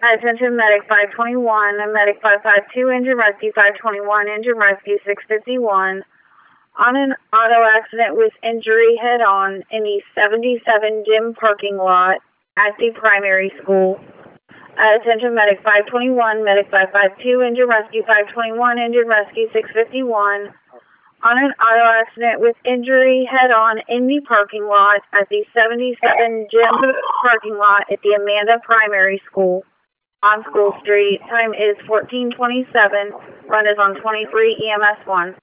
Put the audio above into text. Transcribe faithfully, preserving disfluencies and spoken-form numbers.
Attention Medic five twenty-one, Medic five five two, Engine Rescue five twenty-one, Engine Rescue six fifty-one. On an auto accident with injury head-on in the seventy-seven gym parking lot at the primary school. Attention Medic five twenty-one, Medic five five two, Engine Rescue five twenty-one, Engine Rescue six fifty-one. On an auto accident with injury head-on in the parking lot at the seventy-seven gym parking lot at the Amanda Primary School on School Street. Time is fourteen twenty-seven. Run is on twenty-three E M S one.